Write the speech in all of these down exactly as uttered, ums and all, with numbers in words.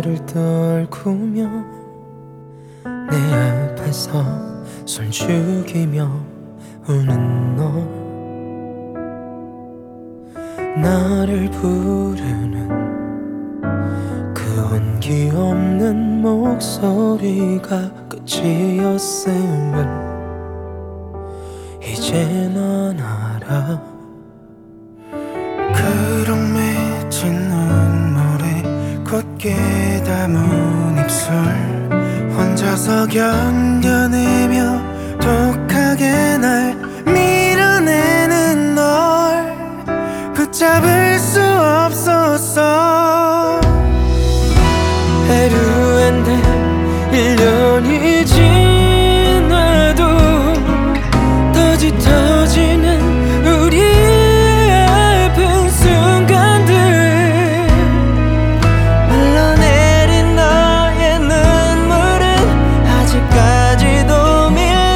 나를 떨구며 내 앞에서 손 죽이며 우는 널, 나를 부르는 그 온기 없는 목소리가 끝이었음을 이제 넌 알아. 그런 맺힌 눈물에 굳게 담은 입술, 혼자서 견뎌내며 독하게 날 밀어내는 널 붙잡을 수 없었어. 해류엔데 일 년이 지나도 더 짙어지는 우리의 아픈 순간들, 흘러내린 너의 눈물은 아직까지도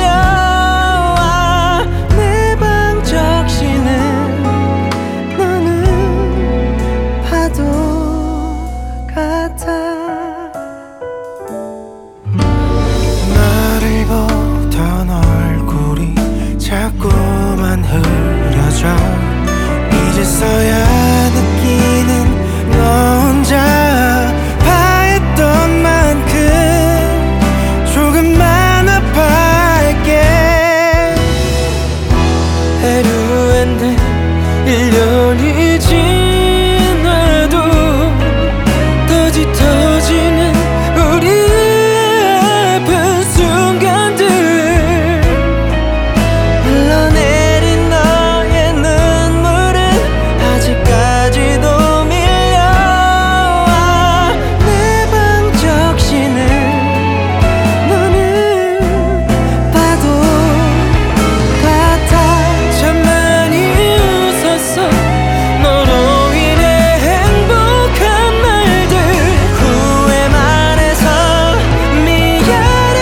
밀려와. 내 방 적시는 너는 파도 같아. 나를 보던 얼굴이 자꾸만 흐려져. 이제서야 느끼는 너 혼자 아파했던 만큼 조금만 아파할게. 해류엔데 일 년이 지나도 더 짙어지는 우리의 아픈 순간들, 흘러내린 너의 눈물은 아직까지도 밀려와. 내 방 적시는 너는 파도 같아. 참 많이 웃었어 너로 인해. 행복한 날들 후회만 해서 미안해.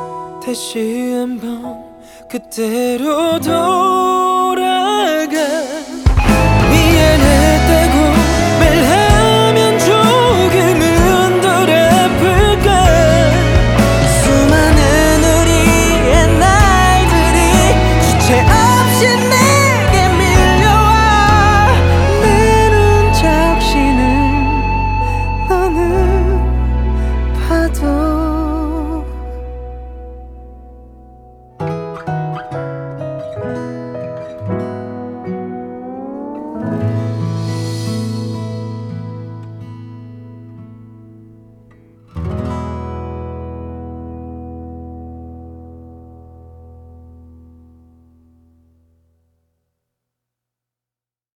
다시 한번 그때로 돌아가.